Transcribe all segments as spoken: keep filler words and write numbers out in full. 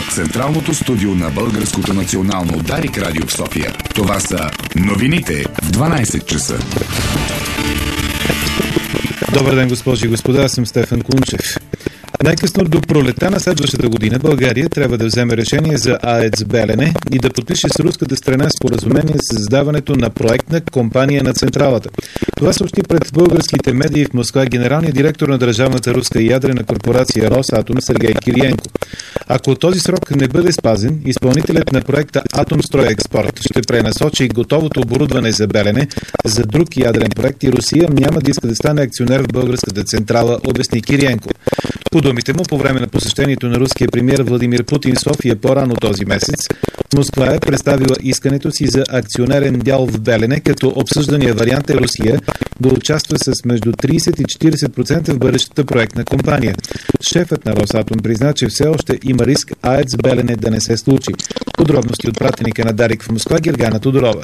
централното студио на Българското национално Дарик радио в София. Това са новините в дванайсет часа. Добър ден, госпожи и господа, аз съм Стефан Кунчев. Най-късно до пролета на следващата година България трябва да вземе решение за АЕЦ Белене и да подпише с руската страна споразумение за създаването на проектна компания на централата. Това съобщи пред българските медии в Москва генералният директор на държавната руска ядрена корпорация Росатом Сергей Кириенко. Ако този срок не бъде спазен, изпълнителят на проекта Атомстройекспорт ще пренасочи готовото оборудване за Белене за друг ядрен проект и Русия няма да иска да стане акционер в българската централа, обясни Кириенко. По думите му, по време на посещението на руския премиер Владимир Путин в София по-рано този месец, Москва е представила искането си за акционерен дял в Белене, като обсъждания вариант е Русия да участва с между трийсет и четирийсет процента в бъдещата проектна компания. Шефът на Росатом призна, че все още има риск АЕЦ Белене да не се случи. Подробности от пратеника на Дарик в Москва Гергана Тодорова.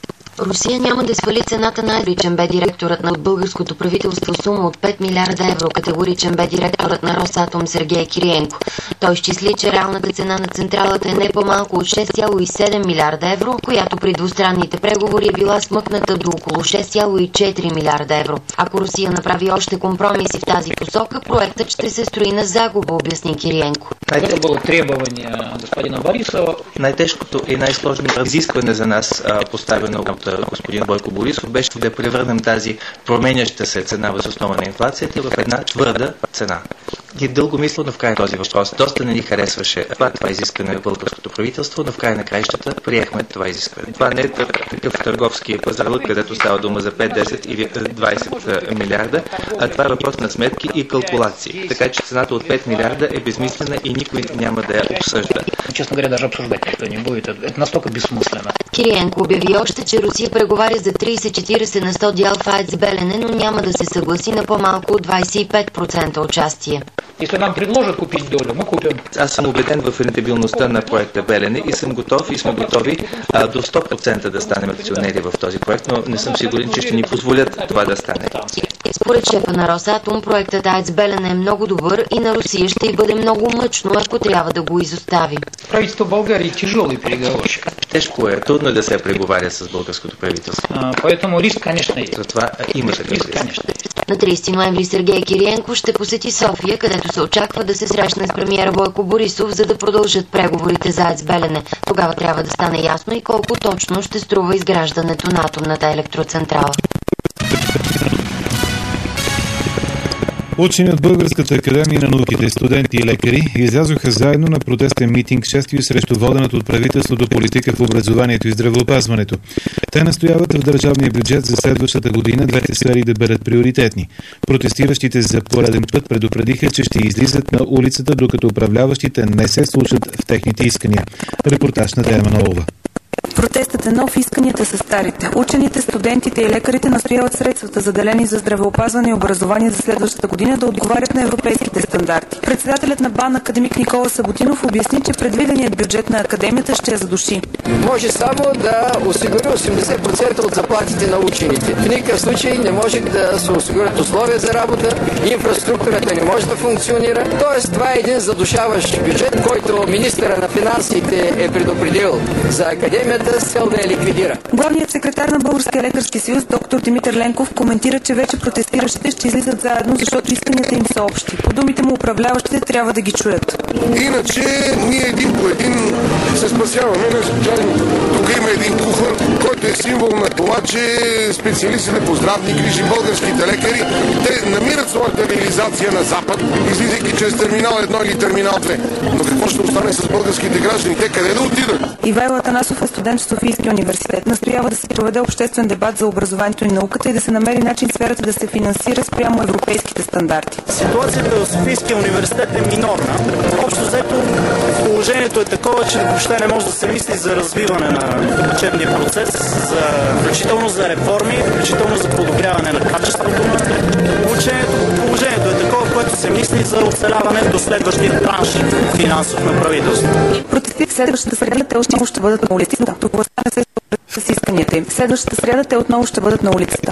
Русия няма да свали цената на Категоричен бе директорът на българското правителство сума от пет милиарда евро. Категоричен бе директорът на Росатом Сергей Кириенко. Той изчисли, че реалната цена на централата е не по-малко от шест цяло и седем милиарда евро, която при двустранните преговори е била смъкната до около шест цяло и четири милиарда евро. Ако Русия направи още компромиси в тази посока, проектът ще се строи на загуба, обясни Кириенко. Това било требование господина Борисова. Най-тежкото и най-сложното изискване за нас, поставено от господин Бойко Борисов, беше да превърнем тази променяща се цена въз основа на инфлацията в една твърда цена. Ние дълго мислено в края този въпрос. Доста не ни харесваше това, това изискване на българското правителство, но в края на краищата приехме това изискване. Това не е такъв търговски пазар, където става дума за пет, десет или двайсет милиарда, а това е въпрос на сметки и калкулации. Така че цената от пет милиарда е безмислена и никой няма да я обсъжда. Честно говоря, даже обсъждать никто не будет. Это настолько бессмысленно. Кириенко обяви още, че Русия преговаря за трийсет-четирийсет на сто дял в АЕЦ Белене, но няма да се съгласи на по-малко от двайсет и пет процента участие. Если нам предложат купить долю, мы купим. Аз съм убеден в рентабилността на проекта Белене и съм готов и сме готови а, до сто процента да станем акционери в този проект, но не съм сигурен, че ще ни позволят това да стане. Според шефа на Росатом, проектът АЕЦ Белене е много добър и на Русия ще й бъде много мъчно, ако трябва да го изостави. Правителство Българии тяжелый переговорщик. Тежко е, трудно е да се преговаря с българското правителство. А, поэтому риск, конечно, есть. Затова има такъв риск. На трийсети ноември Сергей Кириенко ще посети София, където се очаква да се срещне с премиера Бойко Борисов, за да продължат преговорите за АЕЦ Белене. Тогава трябва да стане ясно и колко точно ще струва изграждането на атомната електроцентрала. Учени от Българската академия на науките, студенти и лекари излязоха заедно на протестен митинг шествие срещу водената от правителството политика в образованието и здравеопазването. Те настояват в държавния бюджет за следващата година двете сфери да бъдат приоритетни. Протестиращите за пореден път предупредиха, че ще излизат на улицата, докато управляващите не се слушат в техните искания. Репортаж на Дея Манолова. Протестът е нов, исканията са старите. Учените, студентите и лекарите настояват средствата, заделени за здравеопазване и образование за следващата година, да отговарят на европейските стандарти. Председателят на БАН академик Никола Саботинов обясни, че предвиденият бюджет на академията ще я задуши. Може само да осигури осемдесет процента от заплатите на учените. В никакъв случай не може да се осигурят условия за работа, инфраструктурата не може да функционира. Тоест, това е един задушаващ бюджет, който министъра на финансите е предупредил за академията с цел да я ликвидира. Главният секретар на Българския лекарски съюз, доктор Димитър Ленков, коментира, че вече протестиращите ще излизат заедно, защото исканията им са общи. По думите му, управляващите трябва да ги чуят. Иначе ние един по един се спасяваме. Тук има един куфър, който е символ на това, че специалистите по здравни грижи, българските лекари, те намират своята реализация на Запад, излизайки чрез терминал едно или терминал две. Но какво ще остане с българските граждани? Те къде да отидат? Ивайло Атанасов е студент в Софийския университет. Настоява да се проведе обществен дебат за образованието и науката и да се намери начин сферата да се финансира спрямо европейските стандарти. Ситуацията в Софийския университет е минорна. Общо взето положението е такова, че въобще не може да се мисли за развиване на учебния процес, за, включително за реформи, включително за подобряване на качеството на обучението. Положението е такова, което се мисли за оцеляване до следващия транш финансов на правителството. Протестират следващата среда, те отново ще бъдат на улицата. Това стане с исканията им. Следващата среда те отново ще бъдат на улицата.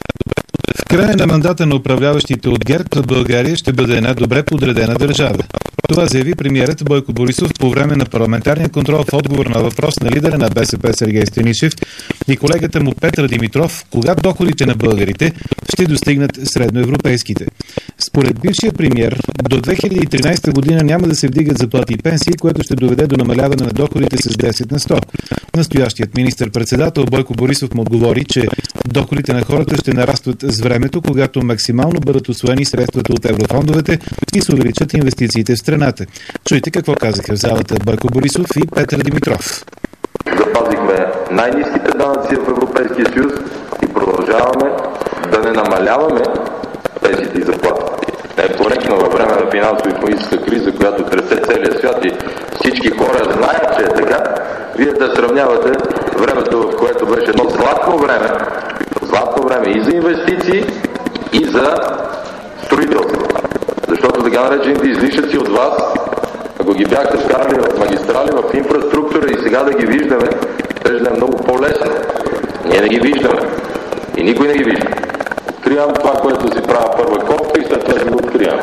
В края на мандата на управляващите от ГЕРБ България ще бъде една добре подредена държава. Това заяви премиерът Бойко Борисов по време на парламентарния контрол в отговор на въпрос на лидера на БСП Сергей Станишев и колегата му Петър Димитров, кога доходите на българите ще достигнат средноевропейските. Според бившия премиер, до две хиляди и тринадесета година няма да се вдигат заплати и пенсии, което ще доведе до намаляване на доходите с десет на сто. Настоящият министър-председател Бойко Борисов му отговори, че доходите на хората ще нарастват с времето, когато максимално бъдат усвоени средствата от еврофондовете и се увеличат инвестициите в страната. Чуйте какво казаха в залата Бойко Борисов и Петър Димитров. Запазихме най-ниските данъци в Европейския съюз и продължаваме да не намаляваме пенсиите и заплатите. Не е коректно във време на финансово-икономическа криза, която тресе целия свят и всички хора знаят, че е така, вие да сравнявате времето, в което беше едно златно време, златно време и за инвестиции, и за строителство. Защото така наречените излишъци от вас, ако ги бяхте вкарали в магистрали, в инфраструктура и сега да ги виждаме, ще да е много по-лесно. Ние не ги виждаме. И никой не ги вижда. Откривам това, което си правя първа копка и след това си го откривам.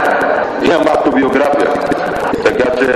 Имам автобиография. Така че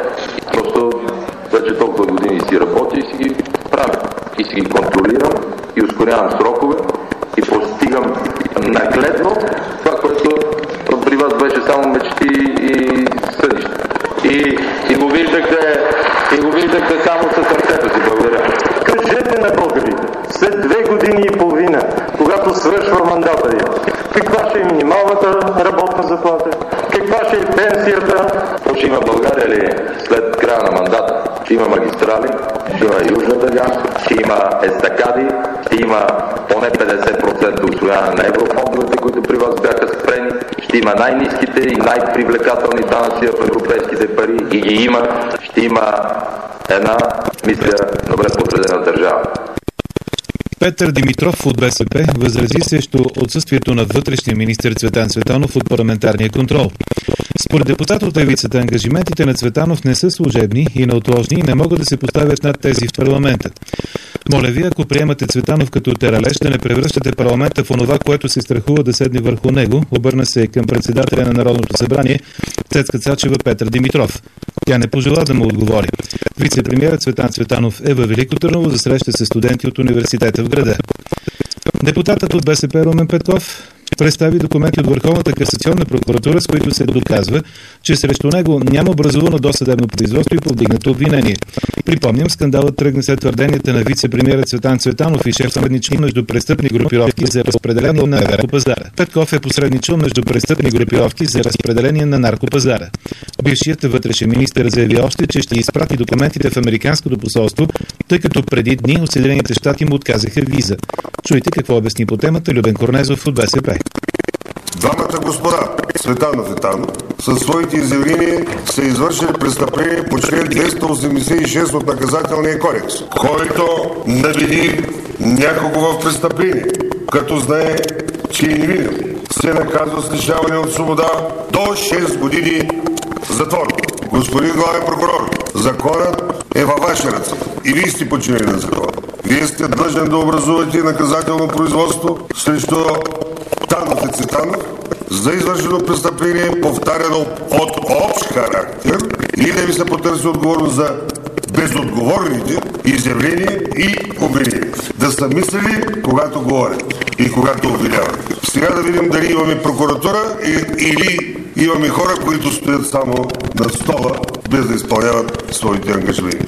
просто вече толкова години си работя и си ги правя. И си ги контролирам и ускорявам срокове и постигам нагледно това, което при вас беше само мечти и съдища. И, и го виждахте, и го виждахте само със сърцето си. Благодаря. Кажете на българите, след две години и половина, когато свършва мандата ви, каква ще е минималната работна заплата, каква ще е пенсията? Ще има България ли след края на мандата? Ще има магистрали, ще има Южна дъга, ще има естакади, ще има поне петдесет процента усвояване на еврофондовете, които при вас бяха спрени, ще има най-ниските и най-привлекателни данъци в европейските пари и ги има, ще има една, мисля, добре подредена държава. Петър Димитров от БСП възрази срещу отсъствието на вътрешния министър Цветан Цветанов от парламентарния контрол. Според депутат от левицата, ангажиментите на Цветанов не са служебни и неотложни и не могат да се поставят над тези в парламента. Моля ви, ако приемате Цветанов като тералеж, да не превръщате парламента в онова, което се страхува да седне върху него, обърна се към председателя на Народното събрание Цецка Цачева Петър Димитров. Тя не пожела да му отговори. Вице-премиерът Цветан Цветанов е във Велико Търново за среща с студенти от университета в града. Депутатът от БСП Румен Петков представи документи от Върховната касационна прокуратура, с които се доказва, че срещу него няма образувано досъдебно производство и повдигнато обвинение. Припомням, скандалът тръгна след твърденията на вице-премиера Цветан Цветанов и шеф сътрудничил между престъпни групировки за разпределение на наркопазара. Петков е посредничил между престъпни групировки за разпределение на наркопазара. Бившият вътрешен министър заяви още, че ще изпрати документите в американското посолство, тъй като преди дни от Съединените щати му отказаха виза. Чуйте какво обясни по темата Любен Корнезов от БСП. Двамата господа, Цветанов и Танов, със своите изявления са извършили престъпление по член двеста осемдесет и шест от Наказателния кодекс, който навини някого в престъпление, като знае, че е невинен, се наказва с лишаване от свобода до шест години затвор. Господин главен прокурор, законът е във ваши ръце и вие сте подчинени на закона. Вие сте длъжен да образувате наказателно производство срещу Танов и Цветанов за извършено престъпление, повтаряно от общ характер, и да ви се потърси отговорност за безотговорните изявления и обвинения. Да са мислили, когато говорят и когато обвиняват. Сега да видим дали имаме прокуратура или имаме хора, които стоят само на стола, без да изпълняват своите ангажименти.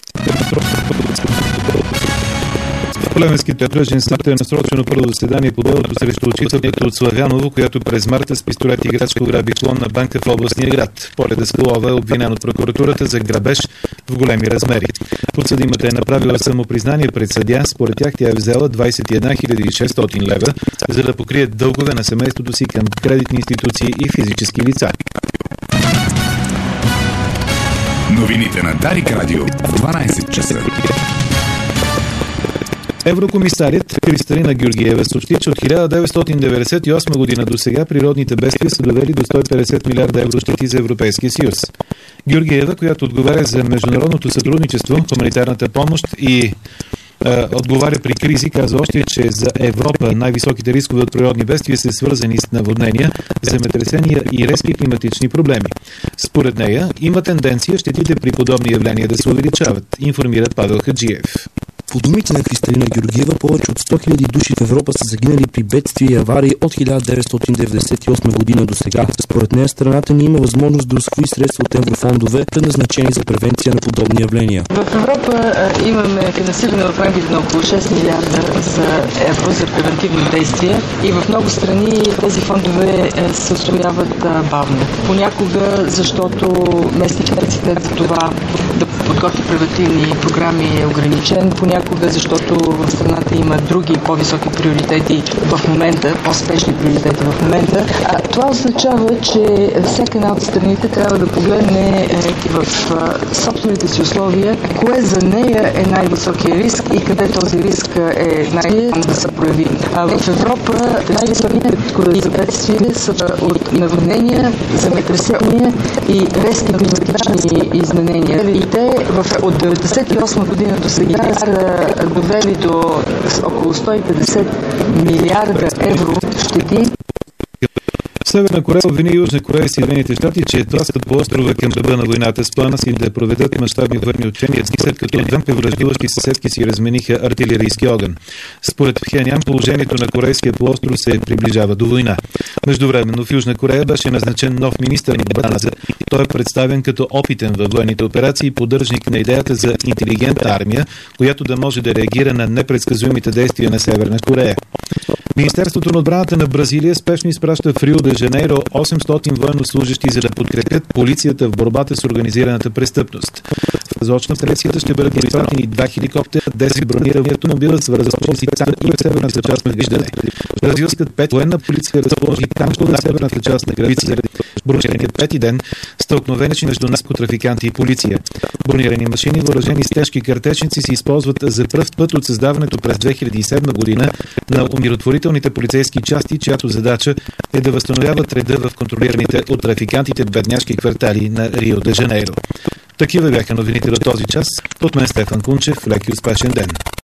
Плевенският окръжен съд е насрочено първо заседание по делото срещу учителката от Славяново, която през марта с пистолет и градско граби клонна банка в областния град. Поля Даскалова е обвинен от прокуратурата за грабеж в големи размери. Подсъдимата е направила самопризнание пред съдия. Според тях тя е взела двадесет и една хиляди и шестстотин лева, за да покрие дългове на семейството си към кредитни институции и физически лица. Новините на Дарик Радио в дванадесет часа. Еврокомисарят Кристалина Георгиева съобщи, че от хиляда деветстотин деветдесет и осма година до сега природните бедствия са довели до сто и петдесет милиарда евро щети за Европейския съюз. Георгиева, която отговаря за международното сътрудничество, хуманитарната помощ и отговаря при кризи, каза още, че за Европа най-високите рискове от природни бедствия са свързани с наводнения, земетресения и резки климатични проблеми. Според нея има тенденция щетите при подобни явления да се увеличават, информира Павел Хаджиев. По думите на Кристалина Георгиева, повече от сто хиляди души в Европа са загинали при бедствия и аварии от хиляда деветстотин деветдесет и осма година до сега. Според нея страната ни има възможност да усвои средства от еврофондове, предназначени за превенция на подобни явления. В Европа а, имаме финансиране в рамките на около шест милиарда за евро за превентивни действия и в много страни тези фондове а, се усвояват а, бавно. Понякога, защото местни капацитет за това да подготви превентивни програми е ограничен, понякога защото в страната има други по-високи приоритети в момента, по-спешни приоритети в момента. А това означава, че всяка една от страните трябва да погледне в собствените си условия, кое за нея е най-високия риск и къде този риск е най-висок да се прояви. А в Европа най-високите рискове за бедствия са от наводнения, земетресения и резки климатични изменения. И те от деветдесет и осма година до сега са довели до около сто и петдесет милиарда евро щети. Северна Корея обвини Южна Корея и Съединените щати, че тласкат полуострова към ръба на войната с плана си да проведат мащабни военни учения, след като двамата враждуващи съседки си размениха артилерийски огън. Според Пхенян, положението на Корейския полуостров се приближава до война. Междувременно в Южна Корея беше назначен нов министър на отбраната. Той е представен като опитен във военните операции и поддръжник на идеята за интелигентна армия, която да може да реагира на непредсказуемите действия на Северна Корея. Министерството на отбраната на Бразилия спешно изпраща в Рио де Жанейро осемстотин военнослужащи, за да подкрепят полицията в борбата с организираната престъпност. В азочна полицията ще бъдат изпратени два хеликоптера, десет бронирани автомобила с връзпочници танкове в северната част на Виждане. Бразилската пет военна полиция разположи танкове в северната част на граница. Бронираният пети ден стълкновение между наркотрафиканти и полиция. Бронирани машини, въоръжени с тежки картечници, се използват за пръв път от създаването през две хиляди и седма година на умиротворителните полицейски части, чиято задача е да възстановяват реда в контролираните от трафикантите бедняшки квартали на Рио де Жанейро. Такива бяха новините до този час. От мен Стефан Кунчев. Лек и успешен ден.